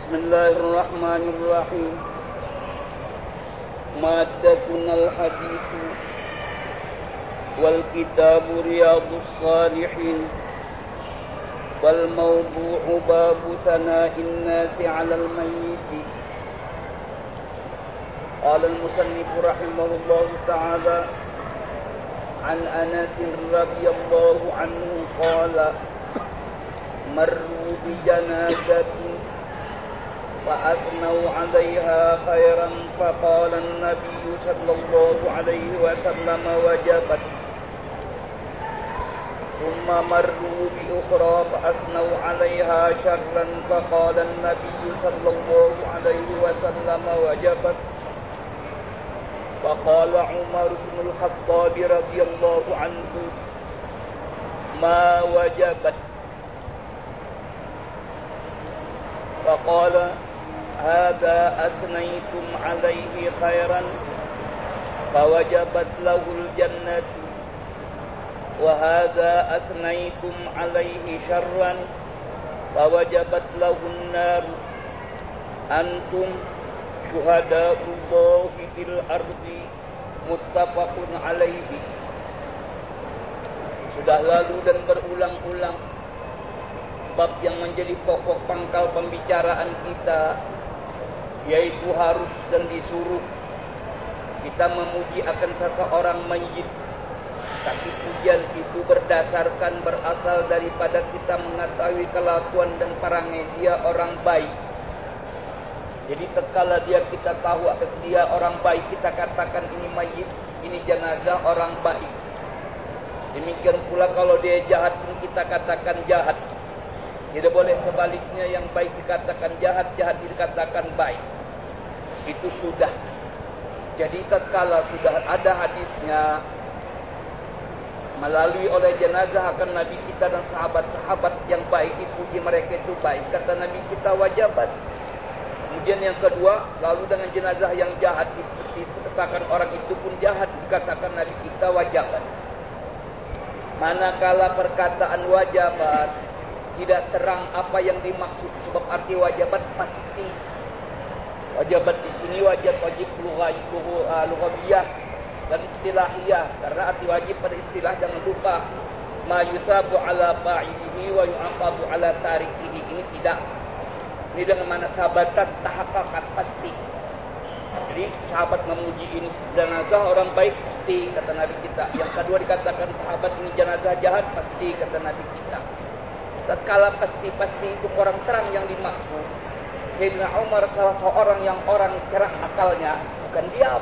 Bismillahirrahmanirrahim. Maddatuna al-hadith wal kitabu riyadus salihin wal mawdu'u babu sana'in nasi 'alal mayyit. Qala al-musannif rahimahullahu ta'ala an Anas radhiyallahu anhu qala marru bi janazatin فأثنوا عليها خيرا فقال النبي صلى الله عليه وسلم وجبت ثم مروا بأخرى فأثنوا عليها شرا فقال النبي صلى الله عليه وسلم وجبت فقال عمر بن الخطاب رضي الله عنه ما وجبت فقال هذا أثنيتم عليه خيرا فوجبت له الجنة وهذا أثنيتم عليه شرا فوجبت له النار أنتم شهداء الله في الأرض متفق عليه. Sudah lalu dan berulang-ulang bab yang menjadi pokok pangkal pembicaraan kita, yaitu harus dan disuruh kita memuji akan seseorang mayyit. Tapi pujian itu berasal daripada kita mengetahui kelakuan dan perangai dia orang baik. Jadi tatkala kita tahu akan dia orang baik, kita katakan ini mayyit, ini jenazah orang baik. Demikian pula kalau dia jahat pun kita katakan jahat. Tidak boleh sebaliknya, yang baik dikatakan jahat, jahat dikatakan baik. Itu sudah. Jadi tatkala sudah ada hadisnya melalui oleh jenazah akan Nabi kita dan sahabat-sahabat yang baik, dipuji mereka itu baik, kata Nabi kita wajibat. Kemudian yang kedua, lalu dengan jenazah yang jahat dikatakan orang itu pun jahat, dikatakan Nabi kita wajibat. Manakala perkataan wajibat tidak terang apa yang dimaksud, sebab arti wajibat pasti. Wajibat di sini wajib lughawiyah dan istilahiyah, karena arti wajib pada istilah jangan lupa ma yusabu ala fa'ilihi wa yu'aqabu ala tarikihi. Ini tidak. Ini dengan mana sabatan tahaqaqat pasti. Jadi sahabat memuji ini jenazah orang baik pasti, kata Nabi kita. Yang kedua dikatakan sahabat ini jenazah jahat pasti, kata Nabi kita. Tatkala pasti-pasti itu orang terang yang dimaksud, Sayyidina Umar salah seorang yang orang cerah akalnya, bukan diam,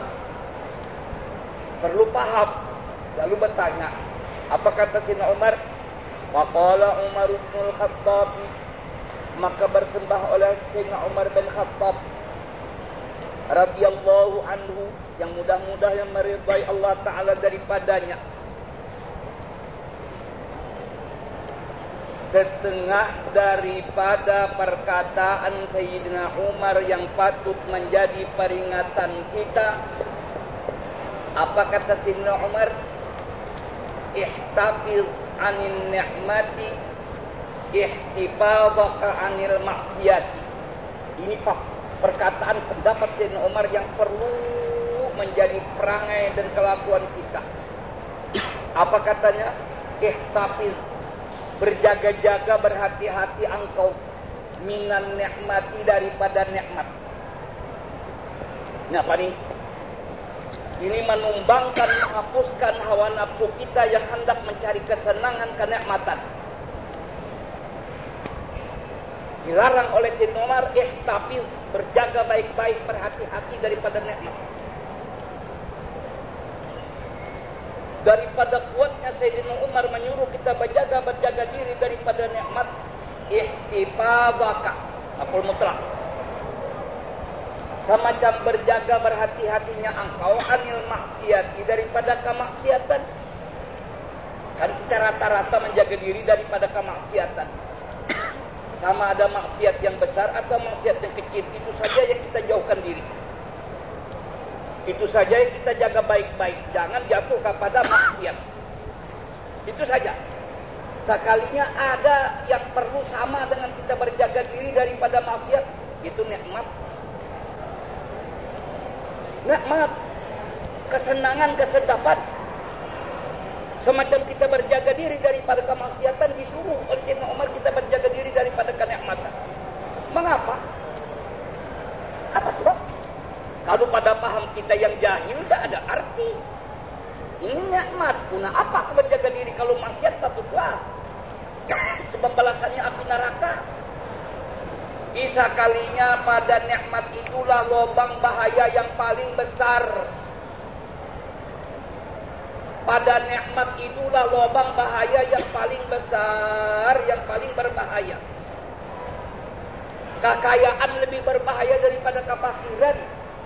perlu paham, lalu bertanya. Apa kata Sayyidina Umar? Waqala Umar bin Khattab, maka bersembah oleh Sayyidina Umar bin Khattab radhiyallahu anhu, yang mudah-mudahan meridai Allah Ta'ala daripadanya, setengah daripada perkataan Sayyidina Umar yang patut menjadi peringatan kita. Apa kata Sayyidina Umar? Ihtafiz anil ni'mati ihtifadaka anil maksiati. Ini perkataan pendapat Sayyidina Umar yang perlu menjadi perangai dan kelakuan kita. Apa katanya? Ihtafiz, berjaga-jaga, berhati-hati engkau minan nikmati, daripada nikmat. Ini apa nih? Ini menumbangkan, menghapuskan hawa nafsu kita yang hendak mencari kesenangan, kenikmatan. Dilarang oleh Sayyidina Umar, ihtafiz, berjaga baik-baik, berhati-hati daripada nikmat. Daripada kuatnya Sayyidina Umar menyuruh kita berjaga diri daripada nikmat, ihtifadaka, maf'ul mutlaq, semacam berjaga berhati-hatinya engkau anil maksiati, daripada kemaksiatan. Kan kita rata-rata menjaga diri daripada kemaksiatan. Sama ada maksiat yang besar atau maksiat yang kecil, itu saja yang kita jauhkan diri. Itu saja yang kita jaga baik-baik, jangan jatuh kepada maksiat. Itu saja. Sekalinya ada yang perlu sama dengan kita berjaga diri daripada maksiat, Itu nikmat. Nikmat, kesenangan, kesedapan. Semacam kita berjaga diri daripada kemaksiatan, disuruh oleh Sayyidina Umar kita berjaga diri daripada kenikmatan. Mengapa? Apa sebab? Kalau pada paham kita yang jahil, tidak ada arti. Ini nikmat. Guna apa aku berjaga diri kalau maksiat patutlah? Sebab balasannya api neraka. Kisah kalinya pada nikmat itulah lubang bahaya yang paling besar. Pada nikmat itulah lubang bahaya yang paling besar, yang paling berbahaya. Kekayaan lebih berbahaya daripada kefakiran.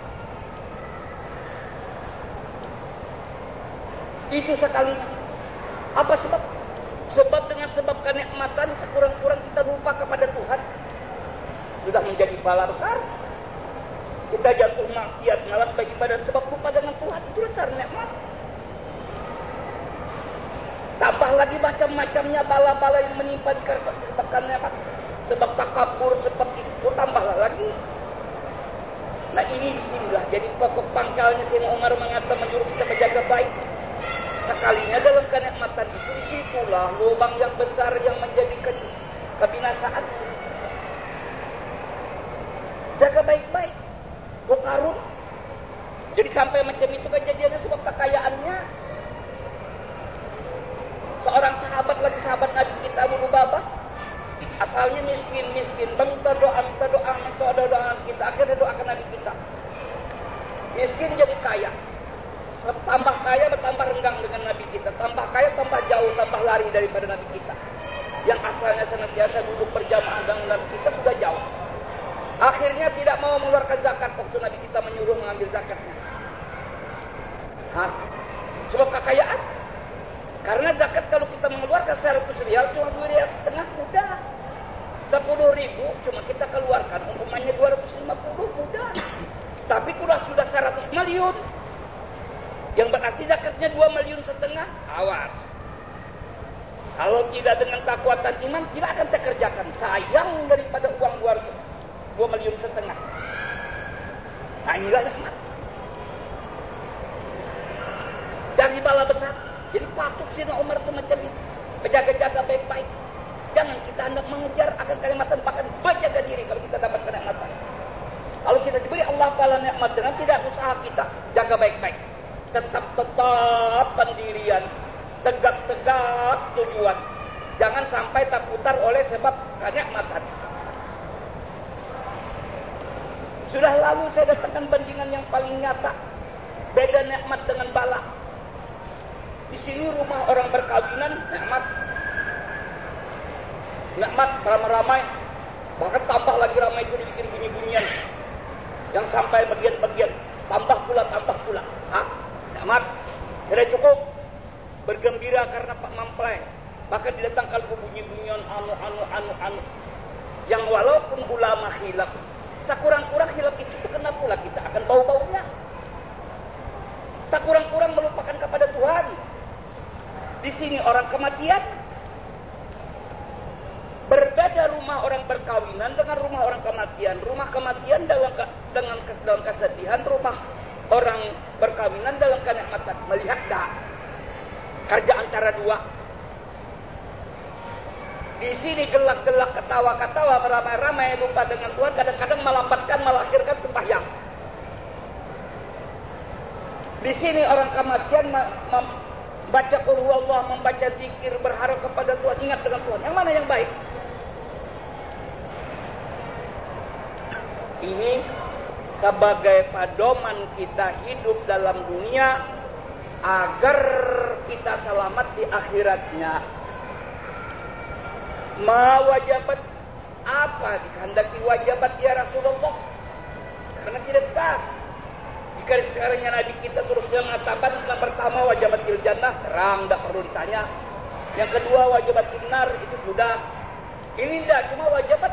Itu sekali. Apa sebab? Sebab dengan sebab kenikmatan sekurang-kurang kita lupa kepada Tuhan. Sudah menjadi bala besar. Kita jatuh maksiat, malas beribadah sebab lupa dengan Tuhan. Itu cara nikmat. Tambah lagi macam-macamnya bala-bala yang menimpa disebabkan nikmat. Sebab takabur seperti itu, tambahlah lagi. Nah ini disinilah jadi pokok pangkalnya Sayyidina Umar mengatakan menyuruh kita berjaga baik. Sekalinya dalam kenikmatan itu, disitulah lubang yang besar yang menjadi kebinasaan. Jaga baik-baik. Karun. Jadi sampai macam itu kejadiannya sebab kekayaannya. Seorang sahabat lagi, sahabat Nabi kita Abu Lubabah, asalnya miskin, minta doa kita, akhirnya doakan Nabi kita. Miskin jadi kaya. Tambah kaya bertambah renggang dengan Nabi kita. Tambah kaya tambah jauh, tambah lari daripada Nabi kita. Yang asalnya senantiasa duduk berjamaah dengan Nabi kita sudah jauh. Akhirnya tidak mau mengeluarkan zakat waktu Nabi kita menyuruh mengambil zakatnya. Sebab kekayaan. Karena zakat kalau kita mengeluarkan 100 rial cuma 2,5 rial mudah. 10.000 cuma kita keluarkan, umpamanya 250 mudah. Tapi kalau sudah 100 million, yang berarti zakatnya 2,5 million, awas. Kalau tidak dengan kekuatan iman, tidak akan terkerjakan. Sayang daripada uang 2,5 million. Nah inilah nikmat. Dari bala besar. Jadi patut Sayyidina Umar itu macam ini. Berjaga-jaga baik-baik. Jangan kita hendak mengejar akan kenikmatan, bahkan berjaga diri kalau kita dapat kenikmatan. Kalau kita diberi Allah Ta'ala nikmat dengan tidak usaha kita, jaga baik-baik. Tetap pendirian. Tegak-tegak tujuan. Jangan sampai terputar oleh sebab kenikmatan. Sudah lalu saya datangkan bandingan yang paling nyata. Beda nikmat dengan bala. Di sini rumah orang berkawinan, nikmat. Nikmat, ramai-ramai. Bahkan tambah lagi ramai itu dibikin bunyi-bunyian. Yang sampai bagian-bagian. Tambah pula. Nikmat. Tidak cukup. Bergembira karena Pak Mamplai. Bahkan didatangkan bunyi-bunyian anu. Yang walaupun ulama khilaf. Sekurang-kurang khilaf itu terkena pula kita akan bau-baunya. Tak kurang-kurang melupakan kepada Tuhan. Di sini orang kematian. Berbeda rumah orang berkawinan dengan rumah orang kematian. Rumah kematian dalam kesedihan, rumah orang berkawinan dalam kenikmatan. Melihat tak? Kerja antara dua. Di sini gelak-gelak, ketawa-ketawa, beramai-ramai, lupa dengan Tuhan. Kadang-kadang melambatkan, melahirkan sembahyang. Di sini orang kematian membaca qul huwallah, membaca zikir, berharap kepada Tuhan, ingat dengan Tuhan. Yang mana yang baik? Ini sebagai pedoman kita hidup dalam dunia agar kita selamat di akhiratnya. Ma wajabat, apa dikehendaki wajabat ya Rasulullah? Karena tidak pas. Jika sekarangnya Nabi kita terusnya mengatakan yang pertama wajabatil jannah, terang, tidak perlu ditanya. Yang kedua wajabatil nar, itu sudah. Ini tidak, cuma wajabat.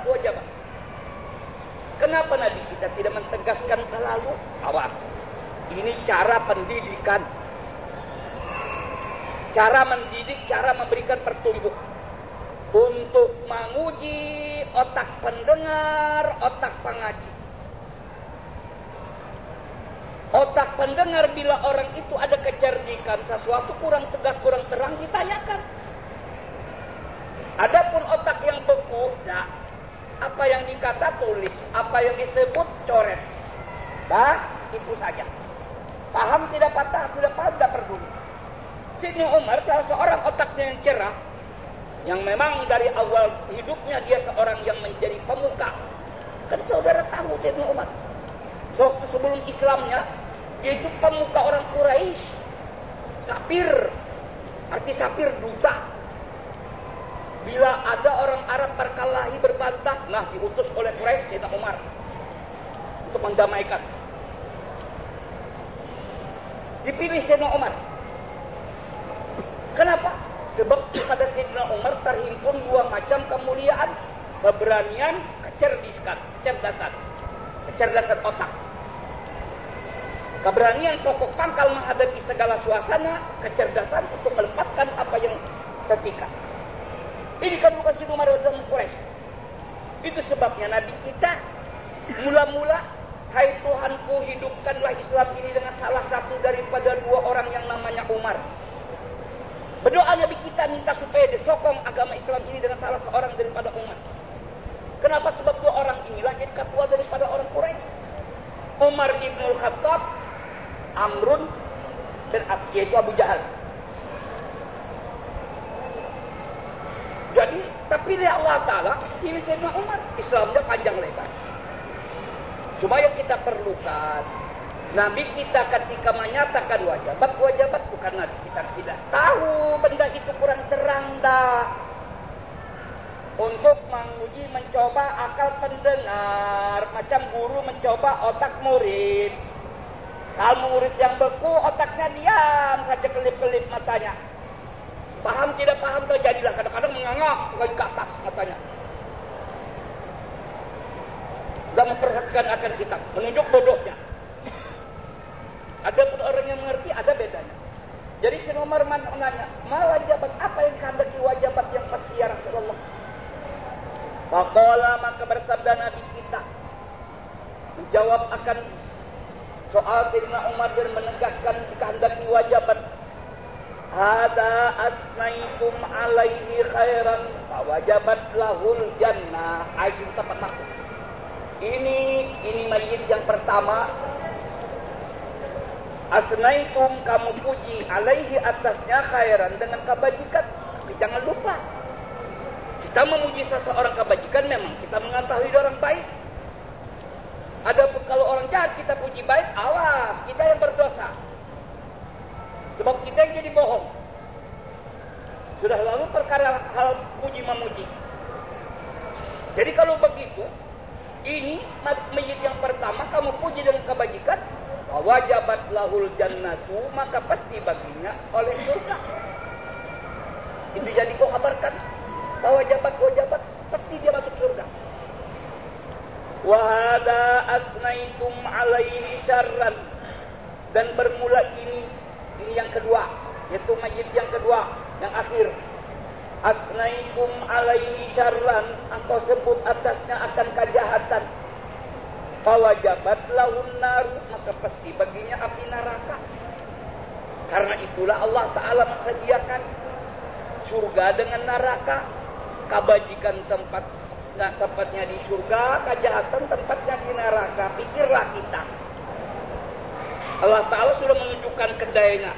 Kenapa Nabi kita tidak mentegaskan selalu? Awas. Ini cara pendidikan. Cara mendidik, cara memberikan pertumbuh. untuk menguji otak pendengar, otak pengaji. Otak pendengar bila orang itu ada kecerdikan, sesuatu kurang tegas, kurang terang, ditanyakan. Adapun otak yang beku, nah, apa yang dikata tulis, apa yang disebut coret. Bas, itu saja. Paham tidak patah, tidak paham tidak peduli. Sayyidina Umar salah seorang otaknya yang cerah, yang memang dari awal hidupnya dia seorang yang menjadi pemuka. Kan saudara tahu Sayyidina Umar. Sebelum Islamnya, dia itu pemuka orang Quraisy. Sapir, arti sapir duta. Bila ada orang Arab berkelahi berbantah, nah diutus oleh Quraisy Sayyidina Umar untuk mendamaikan. Dipilih Sayyidina Umar. Kenapa? Sebab pada Sayyidina Umar terhimpun dua macam kemuliaan, keberanian, kecerdasan otak. Keberanian pokok pangkal menghadapi segala suasana, kecerdasan untuk melepaskan apa yang terpikat. Ini kan bukan Sayyidina Umar dan Quraisy. Itu sebabnya Nabi kita mula-mula, hai Tuhanku, hidupkanlah Islam ini dengan salah satu daripada dua orang yang namanya Umar. Berdoa Nabi kita minta supaya disokong agama Islam ini dengan salah seorang daripada Umar. Kenapa? Sebab dua orang inilah jadi ketua daripada orang Quraisy. Umar ibnul Khattab, Amrun, dan yaitu Abu Jahal. Jadi, tapi Allah Ta'ala pilih Sayyidina Umar. Islamnya panjang lebar. Cuma yang kita perlukan, Nabi kita ketika menyatakan wajibat bukan Nabi kita tidak tahu benda itu kurang terang dah. Untuk menguji, mencoba akal pendengar, macam guru mencoba otak murid. Kalau murid yang beku, otaknya diam saja, kelip-kelip matanya. Paham tidak paham terjadilah, kadang-kadang mengangak ke atas matanya. Tidak memperhatikan akan kitab, menunjuk bodohnya. Ada pun orang yang mengerti, ada bedanya. Jadi Sayyidina Umar menanya, wajibat apa yang kehendaki wajibat yang pasti ya Rasulullah? Faqala, maka bersabda Nabi kita menjawab akan soal Sayyidina Umar dan menegaskan kehendaki wajibat. Hada asnaikum alaihi khairan wajabat lahul jannah. Aisyah tepat maksud. Ini mayit yang pertama. Asnaitum, kamu puji alaihi atasnya khairan dengan kebajikan. Tapi jangan lupa, kita memuji seseorang kebajikan memang kita mengetahui dia orang baik. Adapun kalau orang jahat kita puji baik, awas, kita yang berdosa. Sebab kita yang jadi bohong. Sudah lalu perkara hal puji memuji. Jadi kalau begitu, ini mayit yang pertama kamu puji dengan kebajikan, wajabat lahul jannatu, maka pasti baginya oleh surga. Itu jadi kau kabarkan, wajabat pasti dia masuk surga. Wa hada asnaitum alaihi syarran, dan bermula ini yang kedua, yaitu mayit yang kedua, yang akhir. Asnaikum alaihi syarran, engkau sebut atasnya akan kejahatan. Fawajabat lahun naru, maka pasti baginya api neraka. Karena itulah Allah Ta'ala mensediakan surga dengan neraka. Kebajikan tempatnya di surga, kejahatan tempatnya di neraka. Pikirlah kita. Allah Ta'ala sudah menunjukkan kedainya,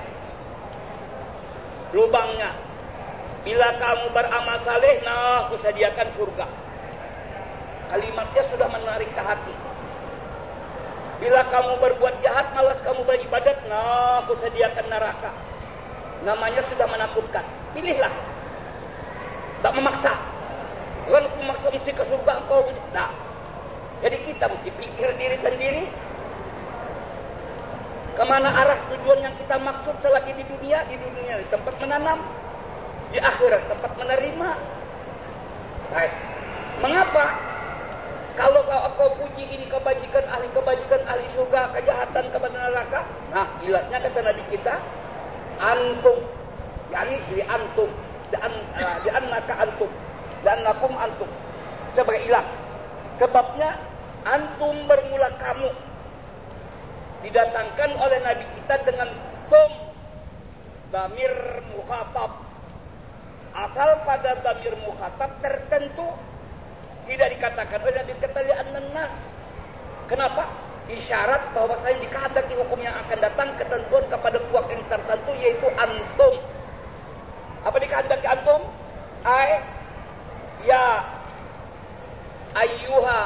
lubangnya. Bila kamu beramal saleh, nah aku sediakan surga. Kalimatnya sudah menarik ke hati. Bila kamu berbuat jahat, malas kamu beribadat, nah aku sediakan neraka. Namanya sudah menakutkan. Pilihlah. Tak memaksa. Kalau aku memaksa mesti ke surga, engkau mesti. Nah. Jadi kita mesti pikir diri sendiri. Kemana arah tujuan yang kita maksud selagi di dunia di tempat menanam, di akhirat tempat menerima. Baik. Mengapa? Kalau kau puji ini kebajikan ahli surga, kejahatan kepada neraka. Nah, ilatnya kata Nabi kita, antum, yakni diri antum. Li'annakum antum. Sebagai ilah. Sebabnya antum bermula kamu. Didatangkan oleh Nabi kita dengan tum, damir mukhatab. Asal pada damir mukhatab tertentu tidak dikatakan oleh Nabi kita li'annan nas. Kenapa? Isyarat bahwa saya dikehendaki hukum yang akan datang ketentuan kepada pihak yang tertentu yaitu antum. Apa dikehendaki antum? Ya ayyuha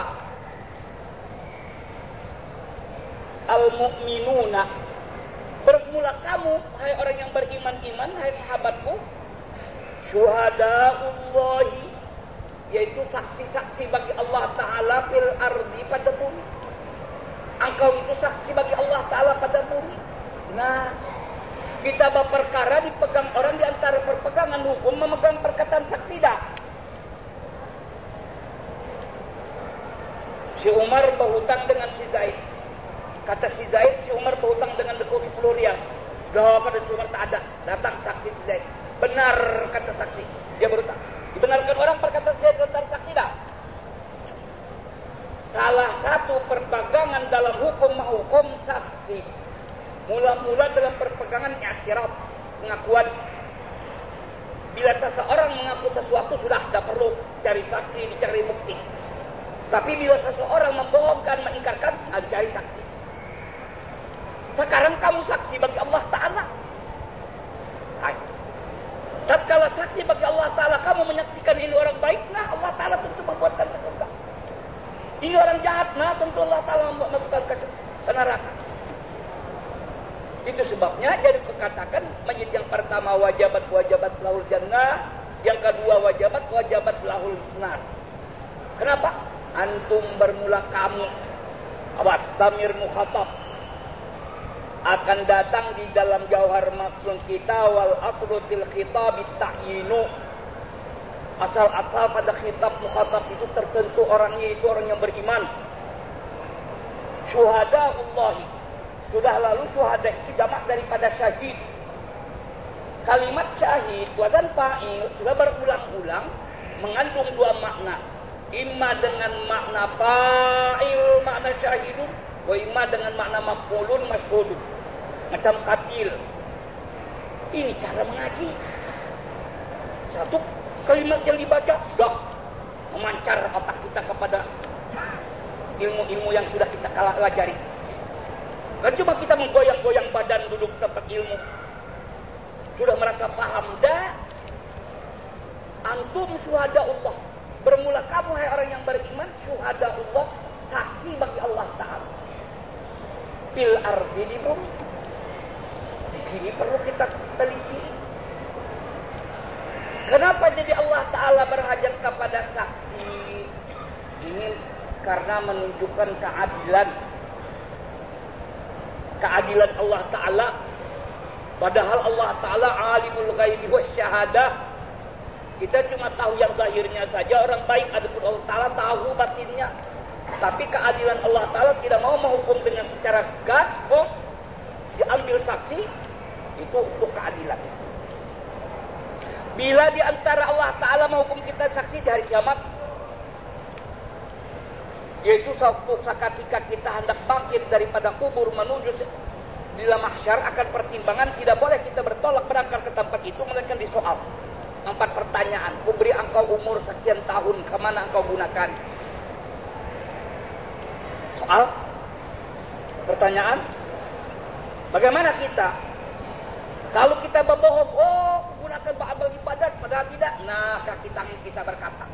al-mu'minuna. Bermula kamu, hai orang yang beriman-iman, hai sahabatku, syuhada'ullahi, yaitu saksi-saksi bagi Allah Ta'ala fil ardi pada bumi. Engkau itu saksi bagi Allah Ta'ala pada bumi. Nah, kita berperkara dipegang orang di antara perpegangan hukum memegang perkataan saksi dah. Si Umar berhutang dengan si Zaid. Kata si Zaid, si Umar berhutang dengan dekor 10 rial. Dah pada si Umar tak ada. Datang saksi si Zaid. Benar kata saksi. Dia berhutang. Dibenarkan orang perkataan si Zaid tentang saksi dah. Salah satu perpegangan dalam hukum saksi. Mula-mula dalam perpegangan i'tiraf, pengakuan. Bila seseorang mengaku sesuatu sudah tidak perlu cari saksi, dicari bukti. Tapi bila seseorang membohongkan, mengingkarkan, dicari saksi. Sekarang kamu saksi bagi Allah Ta'ala. Tatkala saksi bagi Allah Ta'ala, kamu menyaksikan ini orang baik, nah Allah Ta'ala tentu membuatkan terbuka. Ini orang jahat, nah tentu Allah Ta'ala memasukkan ke neraka. Itu sebabnya jadi kukatakan menjadi yang pertama wajabat lahul jannah, yang kedua wajabat lahul nar. Kenapa? Antum bermula kamu. Awas, damir mukhatab akan datang di dalam jauhar maksud kita wal aslu til khitab ta'yinu. Asal-asal pada khitab mukhatab itu tertentu orangnya itu orang yang beriman. Syuhada'ullahi. Sudah lalu syuhada itu jamak daripada syahid. Kalimat syahid wazan fa'il sudah berulang-ulang mengandung dua makna. Imma dengan makna fa'il, makna syahidun, wa imma dengan makna maf'ulun, mas'ulun. Macam qatil. Ini cara mengaji. Satu kalimat yang dibaca dah memancar otak kita kepada ilmu-ilmu yang sudah kita pelajari. Kan cuma kita menggoyang-goyang badan duduk tempat ilmu. Sudah merasa paham dah. Antum syuhada'ullah. Bermula kamu hai orang yang beriman, syuhada'ullah, saksi bagi Allah Ta'ala. Fil ardi di bumi. Di sini perlu kita teliti. Kenapa jadi Allah Ta'ala berhajat kepada saksi? Ini karena menunjukkan keadilan. Keadilan Allah Ta'ala. Padahal Allah Ta'ala alimul ghaibi wa syahadah. Kita cuma tahu yang zahirnya saja. Orang baik adapun Allah Ta'ala tahu batinnya. Tapi keadilan Allah Ta'ala tidak mau menghukum dengan secara gas. Diambil saksi. Itu untuk keadilan. Bila di antara Allah Ta'ala menghukum kita saksi di hari kiamat, yaitu suatu ketika kita hendak bangkit daripada kubur menuju di dalam mahsyar, akan pertimbangan tidak boleh kita bertolak berangkat ke tempat itu, melainkan disoal 4 pertanyaan. Kuberi engkau umur sekian tahun, kemana engkau gunakan? Soal pertanyaan, bagaimana kita kalau kita berbohong? Gunakan beramal ibadat, padahal tidak. Nah, kaki tangan kita berkata.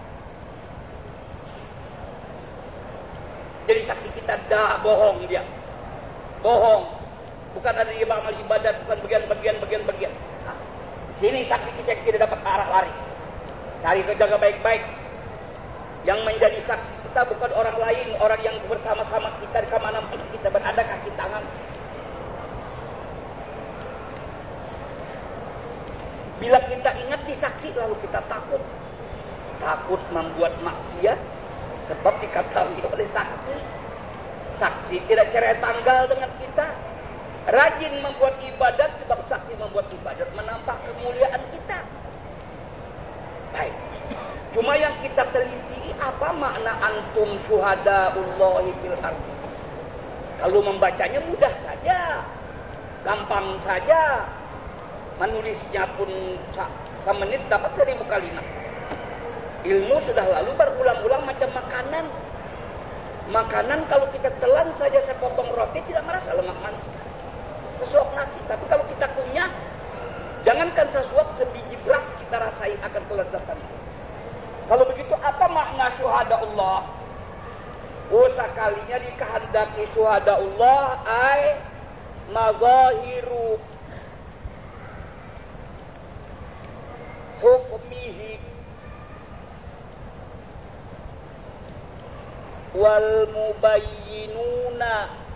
Jadi saksi kita dah bohong dia. Bohong. Bukan ada dia beramal ibadat, bukan bagian-bagian. Nah, sini saksi kita tidak dapat arah lari. Cari jaga baik-baik. Yang menjadi saksi kita bukan orang lain, orang yang bersama-sama kita di kemana kita berada, kaki tangan. Bila kita ingat disaksi lalu kita takut. Takut membuat maksiat sebab diketahui oleh saksi. Saksi tidak cerai tanggal dengan kita. Rajin membuat ibadat sebab saksi membuat ibadat menambah kemuliaan kita. Cuma yang kita teliti apa makna antum syuhadaullahi fil ardi. Kalau membacanya mudah saja, gampang saja. Menulisnya pun semenit dapat 1000 kalimat. Ilmu sudah lalu berulang-ulang macam makanan. Makanan kalau kita telan saja sepotong roti tidak merasa lemak manis. Sesuap nasi. Tapi kalau kita kunyah, jangankan sesuap, sebiji beras kita rasai akan kelezatan. Kalau begitu apa makna syuhada Allah? Oh, sekalinya dikehendaki syuhada Allah ay mazahiru hukmihi wal mubayyinuna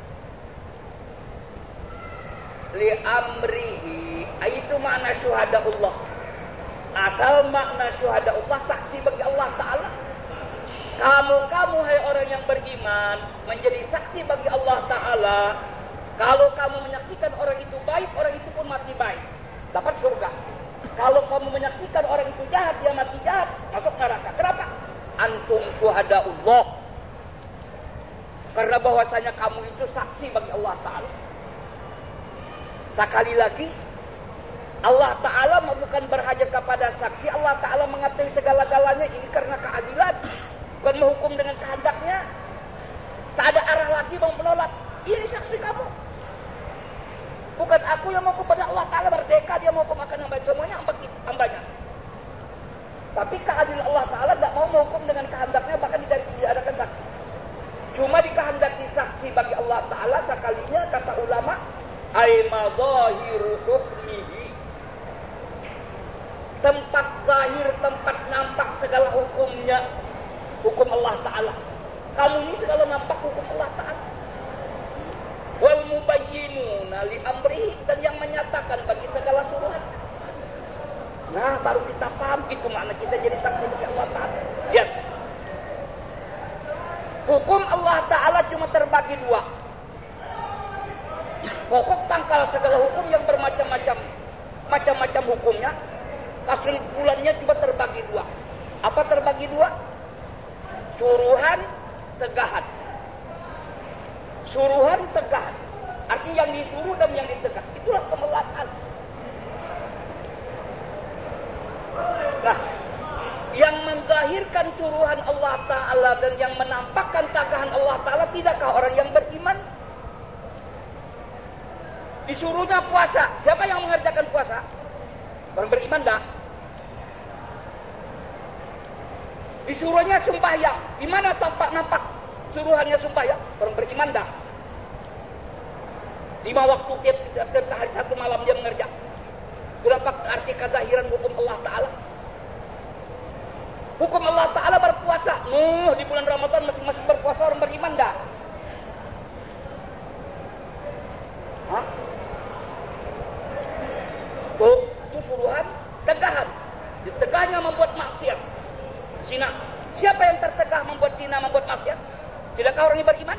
li amrihi. Itu makna syuhada Allah. Asal makna syuhada Allah saksi bagi Allah Ta'ala. Kamu hai orang yang beriman menjadi saksi bagi Allah Ta'ala. Kalau kamu menyaksikan orang itu baik, orang itu pun mati baik, dapat surga. Kalau kamu menyaksikan orang itu jahat, dia mati jahat, masuk neraka. Kenapa? Antum syuhada Allah. Karena bahwasanya kamu itu saksi bagi Allah Ta'ala. Sekali lagi, Allah Ta'ala bukan berhajat kepada saksi. Allah Ta'ala mengetahui segala-galanya. Ini karena keadilan, bukan menghukum dengan kehendaknya. Tak ada arah lagi mau menolak. Ini saksi kamu. Bukan aku yang mau kepada Allah Ta'ala merdeka. Dia mau akan hamba semuanya, hambanya. Tapi keadilan Allah Ta'ala tidak mau menghukum dengan kehendaknya. Bahkan diadakan saksi. Cuma dikehendaki saksi bagi Allah Ta'ala. Sekalinya kata ulama, ay mazahiru hukmihi, tempat zahir, tempat nampak segala hukumnya, hukum Allah Ta'ala. Kamu ini segala nampak hukum Allah Ta'ala. Wal mubayyinuna li amrihi, dan yang menyatakan bagi segala suruhan. Nah, baru kita paham itu makna kita jadi saksi bagi Allah Ta'ala. Lihat. Hukum Allah Ta'ala cuma terbagi dua. Pokok pangkal segala hukum yang bermacam-macam, macam-macam hukumnya, kesimpulannya cuma terbagi dua. Apa terbagi dua? Suruhan, tegahan. Suruhan, tegahan. Artinya yang disuruh dan yang ditegah. Itulah pemelasan. Nah, yang menzahirkan suruhan Allah Ta'ala dan yang menampakkan tegahan Allah Ta'ala, tidakkah orang yang beriman? Disuruhnya puasa. Siapa yang mengerjakan puasa? Orang beriman tak? Disuruhnya sembahyang. Di mana nampak suruhannya sembahyang? Orang beriman tak? 5 waktu tiap hari 1 malam dia mengerjakan. Berapa arti kezahiran hukum Allah Ta'ala? Hukum Allah Ta'ala berpuasa. Di bulan Ramadan masing-masing berpuasa, orang beriman tak? Hah? Itu suruhan, tegahan. Ditegahnya membuat maksiat. Zina. Siapa yang tertegah membuat zina, membuat maksiat? Tidakkah orang yang beriman?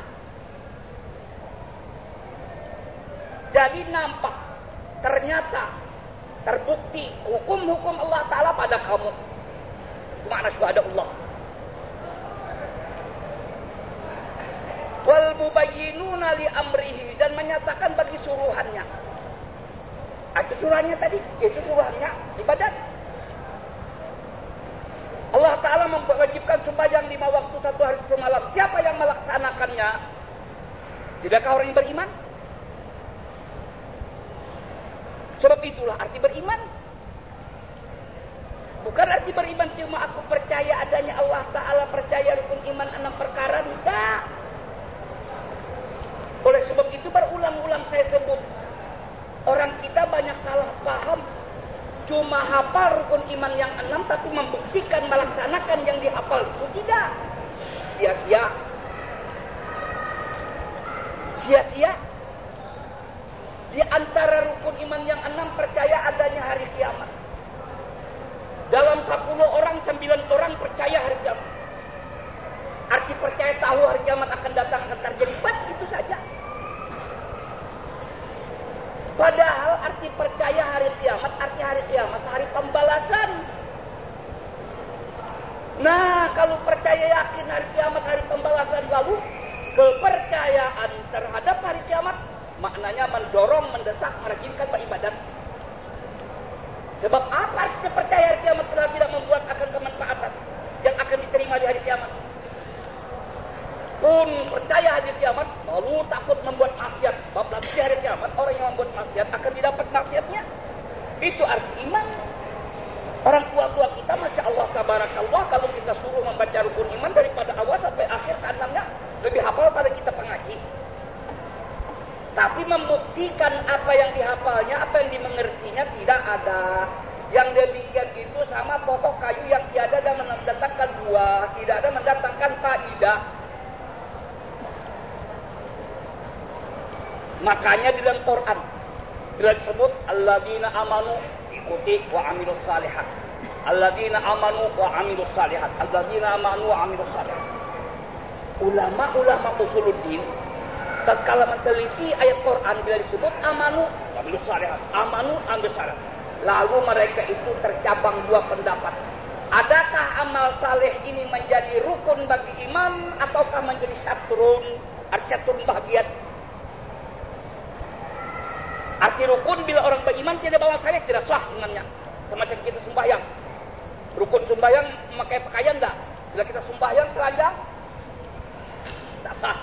Jadi nampak, ternyata, terbukti hukum-hukum Allah Ta'ala pada kamu. Itu makna syuhada Allah. Wal mubayyinuna li amrihi, dan menyatakan bagi suruhannya. Itu suruhannya tadi, itu suruhannya ibadat. Allah Ta'ala mewajibkan sembahyang 5 waktu 1 hari 1 malam. Siapa yang melaksanakannya? Tidakkah orang yang beriman? Sebab itulah arti beriman. Bukan arti beriman cuma aku percaya adanya Allah Ta'ala, percaya rukun iman 6 perkara. Tidak. Oleh sebab itu berulang-ulang saya sebut, orang kita banyak salah paham. Cuma hafal rukun iman yang 6 tapi membuktikan melaksanakan yang dihafal itu tidak. Sia-sia. Sia-sia. Di antara rukun iman yang 6 percaya adanya hari kiamat. Dalam 10 orang 9 orang percaya hari kiamat. Arti percaya tahu hari kiamat akan datang, akan terjadi. Itu saja. Padahal arti percaya hari kiamat, arti hari kiamat, hari pembalasan. kalau percaya yakin hari kiamat, hari pembalasan, lalu kepercayaan terhadap hari kiamat maknanya mendorong, mendesak, merajinkan beribadat. Sebab apa artinya percaya hari kiamat kalau tidak membuat akan kemanfaatan yang akan diterima di hari kiamat? Pun percaya hari kiamat, lalu takut membuat maksiat. Sebab nanti di hari kiamat orang yang membuat maksiat akan didapat maksiatnya. Itu arti iman. Orang tua-tua kita, Masya Allah, tabarakallah, kalau kita suruh membaca rukun iman daripada awal sampai akhir, kadangnya lebih hafal pada kita pengaji. Tapi membuktikan apa yang dihafalnya, apa yang dimengertinya tidak ada. Yang demikian itu sama pokok kayu yang tiada dan mendatangkan buah, tidak ada mendatangkan faidah. Makanya di dalam Quran disebut alladzina amanu ikuti wa amilus salihat. Alladzina amanu wa amilus salihat. Alladzina amanu wa amilus salihat. Ulama-ulama usuluddin tatkala meneliti ayat Quran bila disebut amanu wa amilus salihat, amanu amilus salihat, lalu mereka itu tercabang dua pendapat. Adakah amal saleh ini menjadi rukun bagi iman ataukah menjadi syatrun bagian? Arti rukun bila orang beriman tidak beramal saleh tidak sah imannya. Semacam kita sembahyang. Rukun sembahyang memakai pakaian enggak? Bila kita sembahyang telanjang tidak sah.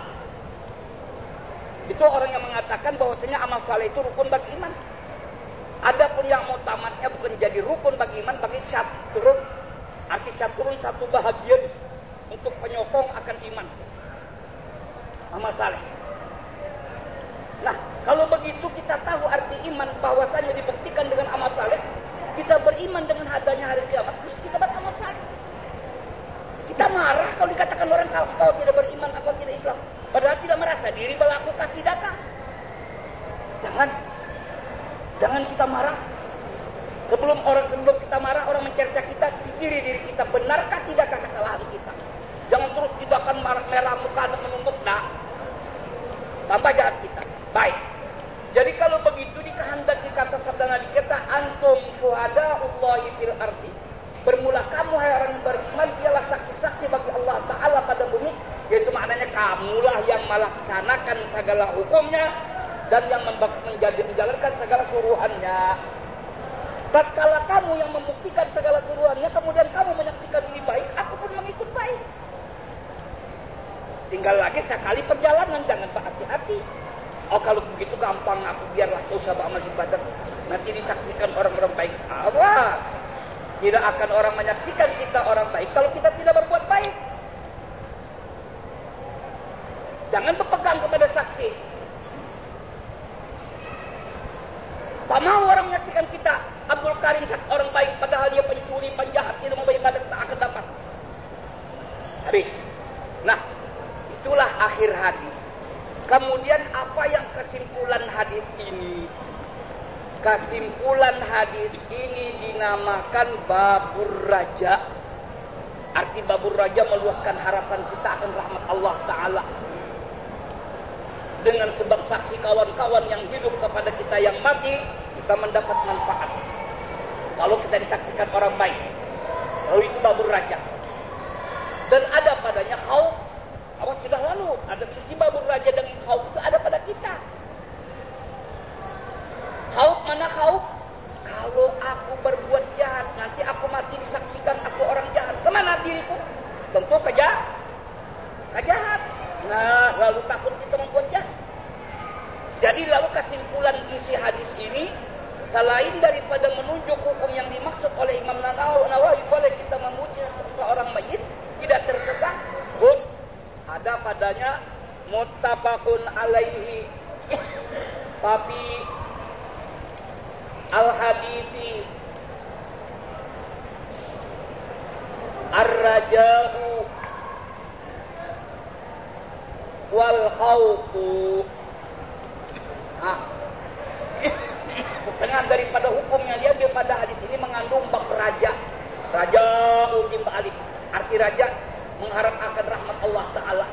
Itu orang yang mengatakan bahwasanya amal saleh itu rukun bagi iman. Adapun yang mutamatnya bukan jadi rukun bagi iman, bagi syatrun. Arti syatrun satu bahagian untuk penyokong akan iman. Amal saleh. Nah, kalau begitu kita tahu arti iman bahwasanya dibuktikan dengan amal saleh. Kita beriman dengan adanya hari kiamat, terus kita beramal saleh. Kita marah kalau dikatakan orang kau tidak beriman atau tidak Islam, padahal tidak merasa diri melakukan tidakkah? Jangan kita marah. Sebelum kita marah, orang mencerca kita, diri kita benarkah tidakkah kesalahan kita? Jangan terus tindakan merah muka dan menuntut, tambah jahat kita. Baik. Jadi kalau begitu dikehendaki kata sabda Nabi kita, antum syuhada'ullahi fil ardi. Bermula kamu hai orang yang beriman ialah saksi-saksi bagi Allah Ta'ala pada bumi. Yaitu maknanya kamulah yang melaksanakan segala hukumnya dan yang menjalankan segala suruhannya. Tatkala kamu yang membuktikan segala suruhannya, kemudian kamu menyaksikan ini baik, aku pun mengikut baik. Tinggal lagi sekali perjalanan, jangan berhati-hati. Oh kalau begitu gampang, aku biarlah usah beramal ibadah. Nanti disaksikan orang-orang baik. Awas, tidak akan orang menyaksikan kita orang baik kalau kita tidak berbuat baik. Jangan berpegang kepada saksi. Tak mau orang menyaksikan kita Abdul Karim orang baik, padahal dia pencuri, penjahat, tidak mau beribadah, tak akan dapat. Habis. Nah, itulah akhir hadis. Kemudian apa yang kesimpulan hadis ini? Kesimpulan hadis ini dinamakan babur raja. Arti babur raja meluaskan harapan kita akan rahmat Allah Ta'ala. Dengan sebab saksi kawan-kawan yang hidup kepada kita yang mati, kita mendapat manfaat. Kalau kita disaksikan orang baik, lalu itu babur raja. Dan ada padanya khauf. Awas sudah lalu, ada visi babur raja dan khauf itu ada pada kita. Khauf mana khauf? Kalau aku berbuat jahat, nanti aku mati disaksikan aku orang jahat. Kemana diriku? Tentu kejahat. Nah, lalu takut kita membuat jahat. Jadi lalu kesimpulan isi hadis ini, selain daripada menunjuk hukum yang dimaksud oleh Imam Nawawi, boleh kita memuji seorang mayit, tidak tercegah, pun ada padanya muttafaqun alaihi. Tapi al-hadithi ar-raja'u wal khawfu. Setengah daripada hukum yang diambil pada hadis ini mengandung bab raja. Raja'u tim alif. Arti raja mengharap akan rahmat Allah Ta'ala.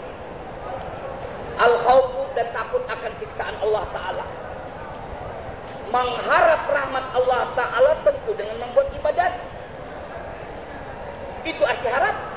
Al-khawfu dan takut akan siksaan Allah Ta'ala. Mengharap rahmat Allah Ta'ala tentu dengan membuat ibadat. Itu arti harap.